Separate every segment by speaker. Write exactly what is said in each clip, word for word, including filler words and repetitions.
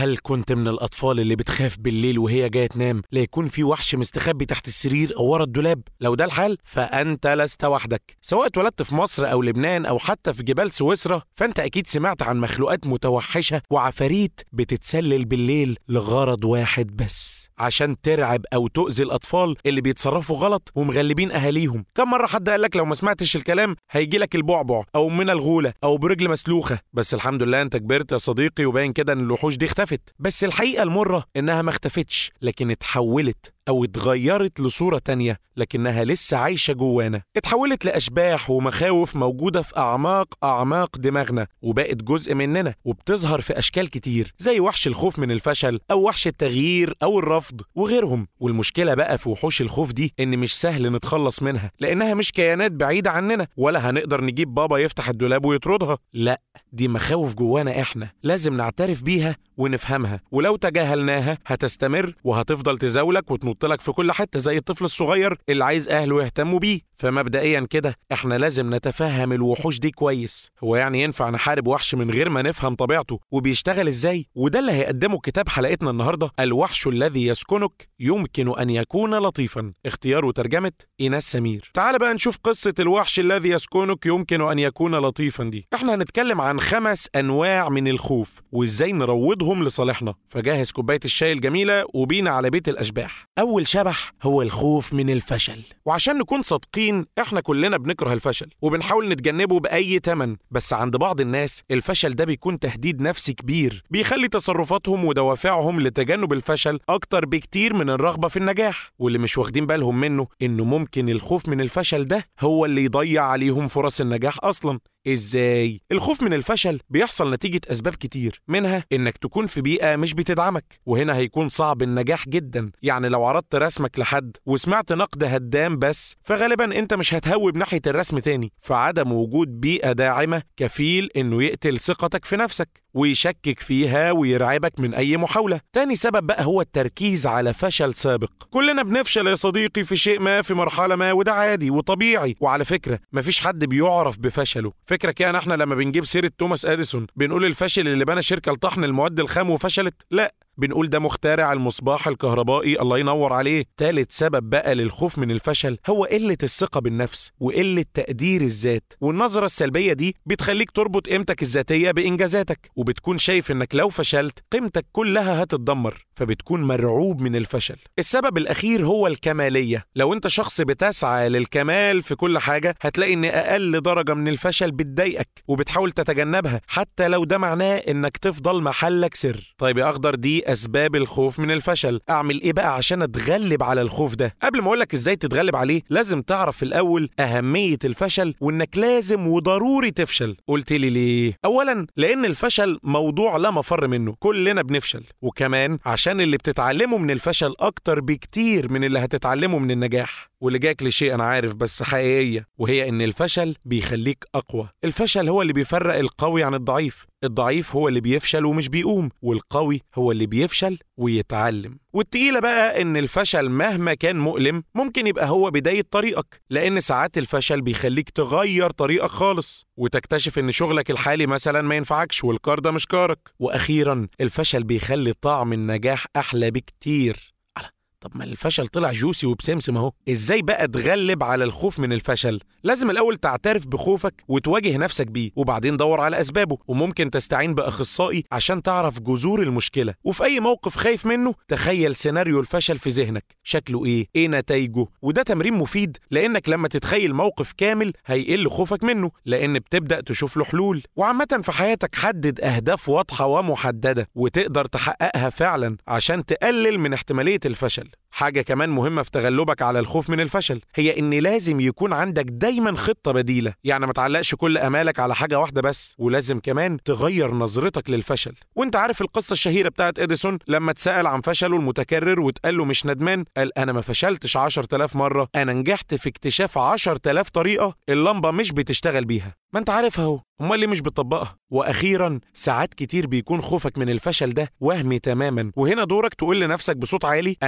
Speaker 1: هل كنت من الأطفال اللي بتخاف بالليل وهي جاية تنام لا يكون في وحش مستخبي تحت السرير أو ورا الدولاب؟ لو ده الحال فأنت لست وحدك. سواء اتولدت في مصر أو لبنان أو حتى في جبال سويسرا، فأنت أكيد سمعت عن مخلوقات متوحشة وعفاريت بتتسلل بالليل لغرض واحد بس، عشان ترعب أو تؤذي الأطفال اللي بيتصرفوا غلط ومغلبين أهاليهم. كم مرة حد قالك لو ما سمعتش الكلام هيجيلك البعبع أو من الغولة أو برجل مسلوخة؟ بس الحمد لله أنت كبرت يا صديقي وباين كده إن الوحوش دي اختفت. بس الحقيقة المرة إنها ما اختفتش، لكن اتحولت أو اتغيرت لصورة تانية، لكنها لسه عايشة جوانا. اتحولت لأشباح ومخاوف موجودة في أعماق أعماق دماغنا، وبقت جزء مننا وبتظهر في أشكال كتير، زي وحش الخوف من الفشل أو وحش التغيير أو الرفض وغيرهم. والمشكلة بقى في وحوش الخوف دي إن مش سهل نتخلص منها، لأنها مش كيانات بعيدة عننا، ولا هنقدر نجيب بابا يفتح الدولاب ويطردها. لا، دي مخاوف جوانا إحنا، لازم نعترف بيها ونفهمها، ولو تجاهلناها هتستمر وهتفضل تزاولك وتنطلك في كل حتة زي الطفل الصغير اللي عايز أهله يهتموا بيه. فمبدئيا كده احنا لازم نتفهم الوحوش دي كويس. هو يعني ينفع نحارب وحش من غير ما نفهم طبيعته وبيشتغل ازاي؟ وده اللي هيقدمه كتاب حلقتنا النهاردة، الوحش الذي يسكنك يمكن أن يكون لطيفا، اختيار وترجمة إيناس سمير. تعال بقى نشوف قصة الوحش الذي يسكنك يمكن أن يكون لطيفا دي. احنا هنتكلم عن خمس أنواع من الخوف وإزاي نروضهم لصالحنا. فجهز كوباية الشاي الجميلة وبينا على بيت الأشباح. أول شبح هو الخوف من الفشل. وعشان نكون صادقين احنا كلنا بنكره الفشل وبنحاول نتجنبه بأي تمن، بس عند بعض الناس الفشل ده بيكون تهديد نفسي كبير، بيخلي تصرفاتهم ودوافعهم لتجنب الفشل أكتر بكتير من الرغبة في النجاح. واللي مش واخدين بالهم منه إنه ممكن الخوف من الفشل ده هو اللي يضيع عليهم فرص النجاح أصلاً. إزاي؟ الخوف من الفشل بيحصل نتيجة أسباب كتير، منها إنك تكون في بيئة مش بتدعمك، وهنا هيكون صعب النجاح جدا. يعني لو عرضت رسمك لحد وسمعت نقد هدام بس، فغالبا أنت مش هتهوب ناحية الرسم تاني. فعدم وجود بيئة داعمة كفيل إنه يقتل ثقتك في نفسك ويشكك فيها ويرعبك من أي محاولة. تاني سبب بقى هو التركيز على فشل سابق. كلنا بنفشل يا صديقي في شيء ما في مرحلة ما، وده عادي وطبيعي. وعلى فكرة مفيش حد بيعرف بفشله. فكرك يعني احنا لما بنجيب سيرة توماس اديسون بنقول الفاشل اللي بنى شركة لطحن المواد الخام وفشلت؟ لا، بنقول ده مخترع المصباح الكهربائي، الله ينور عليه. تالت سبب بقى للخوف من الفشل هو قلة الثقة بالنفس وقلة تقدير الذات. والنظرة السلبية دي بتخليك تربط قيمتك الذاتية بإنجازاتك، وبتكون شايف إنك لو فشلت قيمتك كلها هتتدمر، فبتكون مرعوب من الفشل. السبب الأخير هو الكمالية. لو أنت شخص بتسعى للكمال في كل حاجة، هتلاقي إن أقل درجة من الفشل بتضايقك وبتحاول تتجنبها، حتى لو ده معناه إنك تفضل محلك سر. طيب يا أخضر، دي أسباب الخوف من الفشل. أعمل إيه بقى عشان أتغلب على الخوف ده؟ قبل ما أقولك إزاي تتغلب عليه، لازم تعرف في الأول أهمية الفشل وإنك لازم وضروري تفشل. قلت لي ليه؟ أولاً لأن الفشل موضوع لا مفر منه، كلنا بنفشل. وكمان عشان اللي بتتعلمه من الفشل أكتر بكتير من اللي هتتعلمه من النجاح. واللي جاك لشيء أنا عارف بس حقيقية، وهي إن الفشل بيخليك أقوى. الفشل هو اللي بيفرق القوي عن الضعيف. الضعيف هو اللي بيفشل ومش بيقوم، والقوي هو اللي بيفشل ويتعلم. والتقيلة بقى إن الفشل مهما كان مؤلم ممكن يبقى هو بداية طريقك، لأن ساعات الفشل بيخليك تغير طريقك خالص وتكتشف إن شغلك الحالي مثلا ما ينفعكش والكار ده مش كارك. وأخيرا الفشل بيخلي طعم النجاح أحلى بكتير. طب ما الفشل طلع جوسي وبسمسم اهو. ازاي بقى تغلب على الخوف من الفشل؟ لازم الاول تعترف بخوفك وتواجه نفسك بيه، وبعدين دور على اسبابه. وممكن تستعين باخصائي عشان تعرف جذور المشكله. وفي اي موقف خايف منه تخيل سيناريو الفشل في ذهنك، شكله ايه، ايه نتائجه. وده تمرين مفيد، لانك لما تتخيل موقف كامل هيقل خوفك منه، لان بتبدا تشوف له حلول. وعامه في حياتك حدد اهداف واضحه ومحدده وتقدر تحققها فعلا عشان تقلل من احتماليه الفشل. حاجة كمان مهمة في تغلبك على الخوف من الفشل هي إن لازم يكون عندك دايما خطة بديلة. يعني ما تعلقش كل أمالك على حاجة واحدة بس، ولازم كمان تغير نظرتك للفشل. وانت عارف القصة الشهيرة بتاعت إديسون لما اتسأل عن فشله المتكرر واتقال له مش ندمان، قال أنا ما فشلتش عشر تلاف مرة، أنا نجحت في اكتشاف عشر تلاف طريقة اللمبة مش بتشتغل بيها. ما انت عارفها اهو، امال ليه مش بتطبقها؟ واخيرا ساعات كتير بيكون خوفك من الفشل ده وهمي تماما، وهنا دورك تقول لنفسك بصوت عالي انا هكمل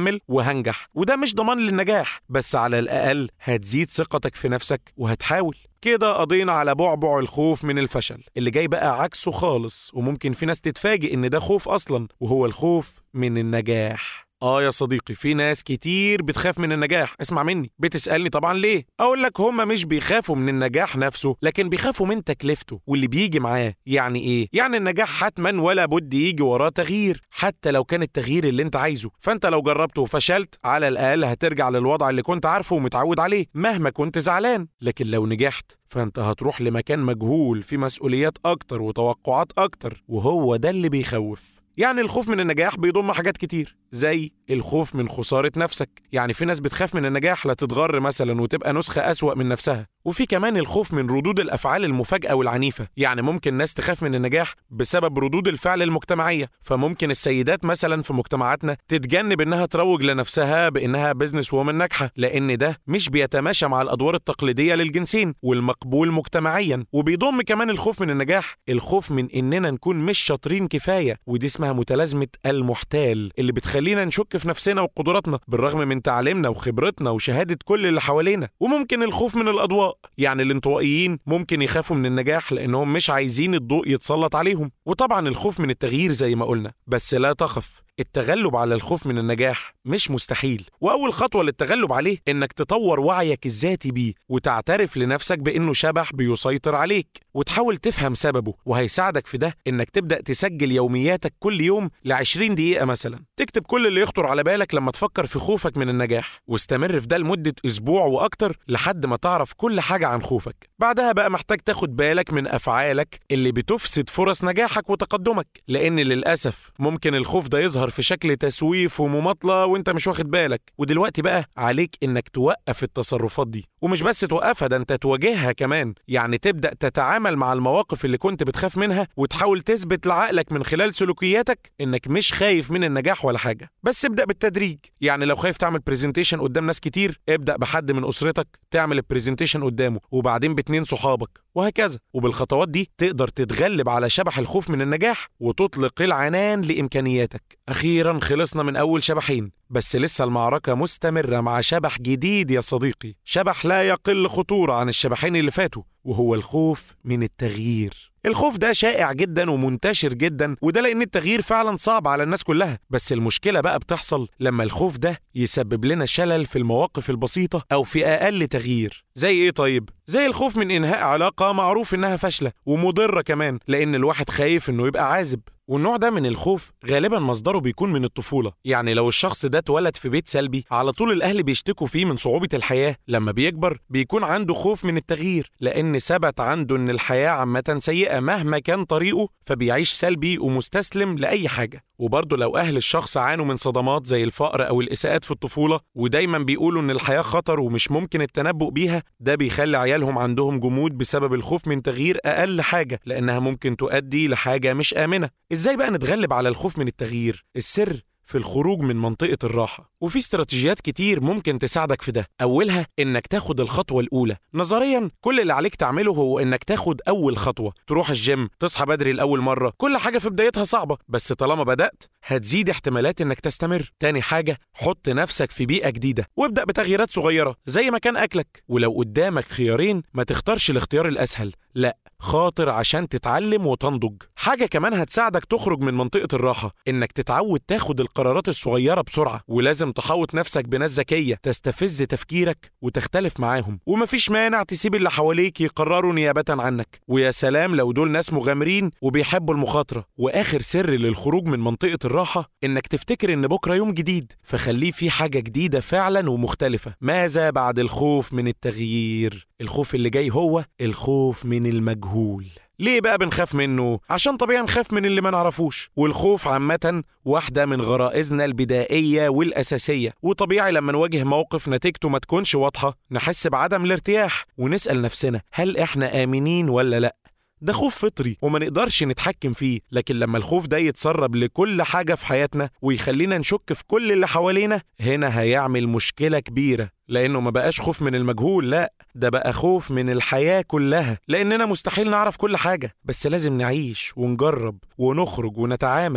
Speaker 1: هكمل وهنجح، وده مش ضمان للنجاح، بس على الأقل هتزيد ثقتك في نفسك وهتحاول. كده قضينا على بعبع الخوف من الفشل، اللي جاي بقى عكسه خالص، وممكن في ناس تتفاجئ إن ده خوف أصلا، وهو الخوف من النجاح. آه يا صديقي، في ناس كتير بتخاف من النجاح. اسمع مني. بتسألني طبعا ليه؟ أقول لك هما مش بيخافوا من النجاح نفسه، لكن بيخافوا من تكلفته واللي بيجي معاه. يعني إيه؟ يعني النجاح حتما ولا بد يجي وراه تغيير، حتى لو كان التغيير اللي انت عايزه. فانت لو جربته وفشلت، على الأقل هترجع للوضع اللي كنت عارفه ومتعود عليه مهما كنت زعلان. لكن لو نجحت، فانت هتروح لمكان مجهول فيه مسؤوليات أكتر وتوقعات أكتر، وهو ده اللي بيخوف. يعني الخوف من النجاح بيضم حاجات كتير، زي الخوف من خسارة نفسك. يعني في ناس بتخاف من النجاح لا تتغر مثلا وتبقى نسخة أسوأ من نفسها. وفي كمان الخوف من ردود الأفعال المفاجئة والعنيفة. يعني ممكن ناس تخاف من النجاح بسبب ردود الفعل المجتمعية، فممكن السيدات مثلا في مجتمعاتنا تتجنب إنها تروج لنفسها بإنها بيزنس وومن ناجحة، لأن ده مش بيتماشى مع الأدوار التقليدية للجنسين والمقبول مجتمعيا. وبيضم كمان الخوف من النجاح الخوف من إننا نكون مش شاطرين كفاية، ودي اسمها متلازمة المحتال، اللي بتخلينا نشك في نفسنا وقدراتنا بالرغم من تعليمنا وخبرتنا وشهادة كل اللي حوالينا. وممكن الخوف من الأضواء. يعني الانطوائيين ممكن يخافوا من النجاح لأنهم مش عايزين الضوء يتسلط عليهم. وطبعا الخوف من التغيير زي ما قلنا، بس لا تخف، التغلب على الخوف من النجاح مش مستحيل، وأول خطوة للتغلب عليه إنك تطور وعيك الذاتي بيه وتعترف لنفسك بإنه شبح بيسيطر عليك، وتحاول تفهم سببه. وهيساعدك في ده إنك تبدأ تسجل يومياتك كل يوم لعشرين دقيقة مثلا، تكتب كل اللي يخطر على بالك لما تفكر في خوفك من النجاح، واستمر في ده لمدة أسبوع وأكتر لحد ما تعرف كل حاجة عن خوفك. بعدها بقى محتاج تاخد بالك من أفعالك اللي بتفسد فرص نجاحك وتقدمك، لأن للأسف ممكن الخوف ده يظهر في شكل تسويف ومماطلة وانت مش واخد بالك. ودلوقتي بقى عليك انك توقف التصرفات دي، ومش بس توقفها، ده انت تواجهها كمان. يعني تبدأ تتعامل مع المواقف اللي كنت بتخاف منها وتحاول تثبت لعقلك من خلال سلوكياتك انك مش خايف من النجاح ولا حاجة. بس ابدأ بالتدريج. يعني لو خايف تعمل بريزنتيشن قدام ناس كتير، ابدأ بحد من أسرتك تعمل البريزنتيشن قدامه، وبعدين باتنين صحابك، وهكذا. وبالخطوات دي تقدر تتغلب على شبح الخوف من النجاح وتطلق العنان لإمكانياتك. أخيرا خلصنا من أول شبحين، بس لسه المعركة مستمرة مع شبح جديد يا صديقي، شبح لا يقل خطورة عن الشبحين اللي فاتوا، وهو الخوف من التغيير. الخوف ده شائع جدا ومنتشر جدا، وده لأن التغيير فعلا صعب على الناس كلها. بس المشكلة بقى بتحصل لما الخوف ده يسبب لنا شلل في المواقف البسيطة أو في أقل تغيير. زي إيه طيب؟ زي الخوف من إنهاء علاقة معروف إنها فاشلة ومضرة كمان، لأن الواحد خايف إنه يبقى عازب. والنوع ده من الخوف غالبا مصدره بيكون من الطفولة. يعني لو الشخص ده اتولد في بيت سلبي، على طول الأهل بيشتكوا فيه من صعوبة الحياة. لما بيكبر بيكون عنده خوف من التغيير، لأن ثبت عنده إن الحياة عامة سيئة مهما كان طريقه، فبيعيش سلبي ومستسلم لأي حاجة. وبرضه لو أهل الشخص عانوا من صدمات زي الفقر أو الإساءات في الطفولة، ودايما بيقولوا إن الحياة خطر ومش ممكن التنبؤ بيها، ده بيخلي عيالهم عندهم جمود بسبب الخوف من تغيير أقل حاجة، لأنها ممكن تؤدي لحاجة مش آمنة. إزاي بقى نتغلب على الخوف من التغيير؟ السر في الخروج من منطقة الراحة، وفي استراتيجيات كتير ممكن تساعدك في ده. أولها إنك تاخد الخطوة الأولى. نظريا كل اللي عليك تعمله هو إنك تاخد أول خطوة، تروح الجيم، تصحى بدري لأول مرة. كل حاجة في بدايتها صعبة، بس طالما بدأت هتزيد احتمالات إنك تستمر. تاني حاجة، حط نفسك في بيئة جديدة وابدأ بتغييرات صغيرة زي مكان أكلك. ولو قدامك خيارين، ما تختارش الاختيار الأسهل، لأ، خاطر عشان تتعلم وتنضج. حاجة كمان هتساعدك تخرج من منطقة الراحة، إنك تتعود تاخد القرارات الصغيرة بسرعة، ولازم تحوط نفسك بناس ذكية تستفز تفكيرك وتختلف معاهم. ومفيش مانع تسيب اللي حواليك يقرروا نيابة عنك، ويا سلام لو دول ناس مغامرين وبيحبوا المخاطرة. وآخر سر للخروج من منطقة الراحة إنك تفتكر إن بكرة يوم جديد، فخليه في حاجة جديدة فعلا ومختلفة. ماذا بعد الخوف من التغيير؟ الخوف اللي جاي هو الخوف من المجهول. ليه بقى بنخاف منه؟ عشان طبيعي نخاف من اللي ما نعرفوش، والخوف عامة واحدة من غرائزنا البدائية والأساسية. وطبيعي لما نواجه موقف نتيجته ما تكونش واضحة نحس بعدم الارتياح، ونسأل نفسنا هل إحنا آمنين ولا لأ؟ ده خوف فطري وما نقدرش نتحكم فيه. لكن لما الخوف ده يتسرب لكل حاجة في حياتنا ويخلينا نشك في كل اللي حوالينا، هنا هيعمل مشكلة كبيرة، لأنه ما بقاش خوف من المجهول، لا، ده بقى خوف من الحياة كلها. لأننا مستحيل نعرف كل حاجة، بس لازم نعيش ونجرب ونخرج ونتعامل.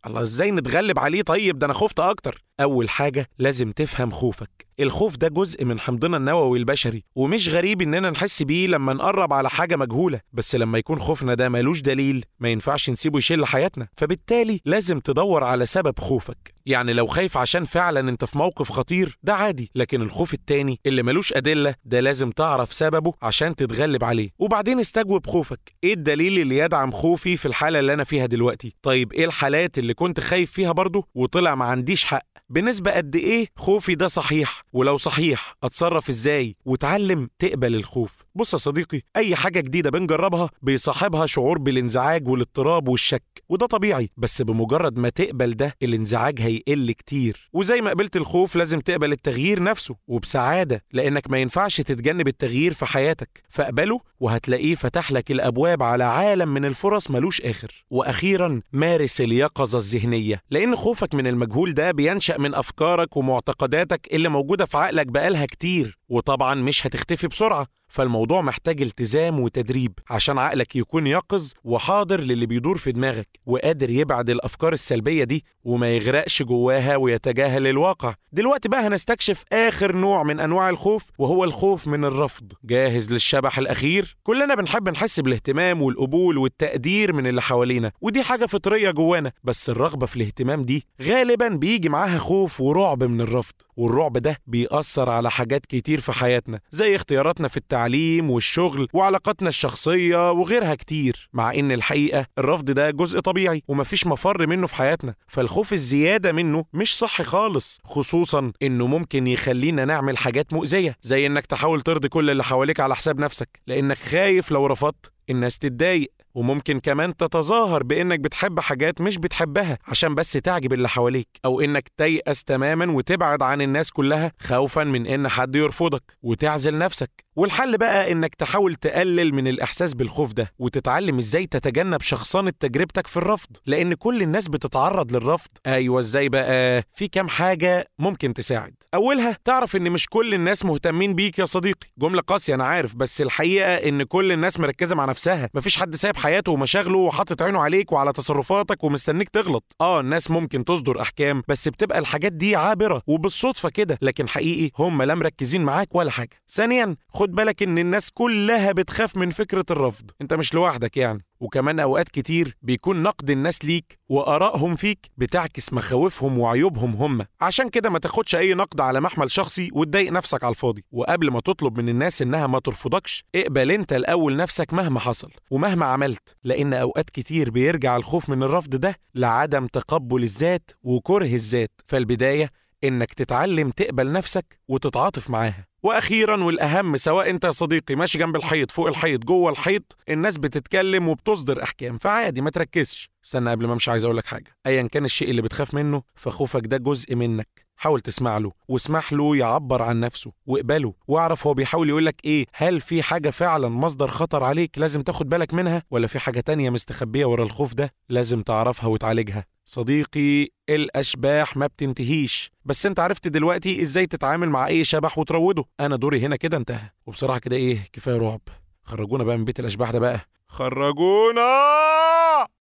Speaker 1: الله، ازاي نتغلب عليه؟ طيب ده انا خفت اكتر. اول حاجة لازم تفهم خوفك. الخوف ده جزء من حمضنا النووي البشري، ومش غريب اننا نحس بيه لما نقرب على حاجة مجهولة، بس لما يكون خوفنا ده ملوش دليل ما ينفعش نسيبه يشيل حياتنا. فبالتالي لازم تدور على سبب خوفك. يعني لو خايف عشان فعلا انت في موقف خطير ده عادي، لكن الخوف التاني اللي ملوش أدلة ده لازم تعرف سببه عشان تتغلب عليه. وبعدين استجوب خوفك، ايه الدليل اللي يدعم خوفي في الحالة اللي انا فيها دلوقتي؟ طيب ايه الحالات اللي كنت خايف فيها برضو وطلع ما عنديش حق؟ بنسبة قد ايه خوفي ده صحيح؟ ولو صحيح اتصرف ازاي؟ وتعلم تقبل الخوف. بص يا صديقي، اي حاجة جديدة بنجربها بيصاحبها شعور بالانزعاج والاضطراب والشك، وده طبيعي، بس بمجرد ما تقبل ده الانزعاج هيقل كتير. وزي ما قبلت الخوف لازم تقبل التغيير نفسه وبسعادة، لانك ما ينفعش تتجنب التغيير في حياتك، فاقبله وهتلاقيه فتح لك الابواب على عالم من الفرص ملوش اخر. واخيرا مارس اليقظة الذهنية، لان خوفك من المجهول ده بينشأ من افكارك ومعتقداتك اللي موجودة في عقلك بقالها كتير، وطبعا مش هتختفي بسرعة. فالموضوع محتاج التزام وتدريب عشان عقلك يكون يقظ وحاضر للي بيدور في دماغك، وقادر يبعد الأفكار السلبية دي وما يغرقش جواها ويتجاهل الواقع. دلوقتي بقى هنستكشف آخر نوع من أنواع الخوف، وهو الخوف من الرفض. جاهز للشبح الأخير؟ كلنا بنحب نحس بالاهتمام والقبول والتقدير من اللي حوالينا، ودي حاجة فطرية جوانا، بس الرغبة في الاهتمام دي غالبا بيجي معاها خوف ورعب من الرفض، والرعب ده بيأثر على حاجات كتير في حياتنا، زي اختياراتنا في التعليم التعليم والشغل وعلاقاتنا الشخصية وغيرها كتير. مع ان الحقيقة الرفض ده جزء طبيعي ومفيش مفر منه في حياتنا، فالخوف الزيادة منه مش صحي خالص، خصوصا انه ممكن يخلينا نعمل حاجات مؤذية، زي انك تحاول ترضي كل اللي حواليك على حساب نفسك، لانك خايف لو رفضت الناس تتضايق. وممكن كمان تتظاهر بانك بتحب حاجات مش بتحبها عشان بس تعجب اللي حواليك، او انك تيأس تماما وتبعد عن الناس كلها خوفا من ان حد يرفضك وتعزل نفسك. والحل بقى انك تحاول تقلل من الاحساس بالخوف ده، وتتعلم ازاي تتجنب شخصنة تجربتك في الرفض، لان كل الناس بتتعرض للرفض. ايوه ازاي بقى؟ في كام حاجة ممكن تساعد. اولها تعرف ان مش كل الناس مهتمين بيك يا صديقي. جملة قاسية انا عارف، بس الحقيقة ان كل الناس مركزة مع نفسها، مفيش حد سايب حياته ومشاغله وحاطط عينه عليك وعلى تصرفاتك ومستنيك تغلط. اه الناس ممكن تصدر احكام، بس بتبقى الحاجات دي عابرة وبالصدفة كده، لكن حقيقي هم لا مركزين معاك ولا حاجة. ثانيا خد بالك ان الناس كلها بتخاف من فكرة الرفض، انت مش لوحدك يعني. وكمان اوقات كتير بيكون نقد الناس ليك وآرائهم فيك بتعكس مخاوفهم وعيوبهم هم، عشان كده ما تاخدش اي نقد على محمل شخصي وتضايق نفسك على الفاضي. وقبل ما تطلب من الناس انها ما ترفضكش، اقبل انت الاول نفسك مهما حصل ومهما عملت، لان اوقات كتير بيرجع الخوف من الرفض ده لعدم تقبل الذات وكره الذات. فالبداية انك تتعلم تقبل نفسك وتتعاطف معاها. واخيرا والاهم، سواء انت يا صديقي ماشي جنب الحيط، فوق الحيط، جوه الحيط، الناس بتتكلم وبتصدر احكام، فعادي ما تركزش. استنى قبل ما امشي عايز اقولك حاجه، ايا كان الشيء اللي بتخاف منه فخوفك ده جزء منك، حاول تسمع له واسمح له يعبر عن نفسه واقبله، واعرف هو بيحاول يقولك ايه. هل في حاجه فعلا مصدر خطر عليك لازم تاخد بالك منها، ولا في حاجه تانية مستخبيه ورا الخوف ده لازم تعرفها وتعالجها؟ صديقي الاشباح ما بتنتهيش، بس انت عرفت دلوقتي ازاي تتعامل مع اي شبح وتروضه. انا دوري هنا كده انتهى، وبصراحه كده ايه، كفايه رعب. خرجونا بقى من بيت الاشباح ده بقى، خرجونا.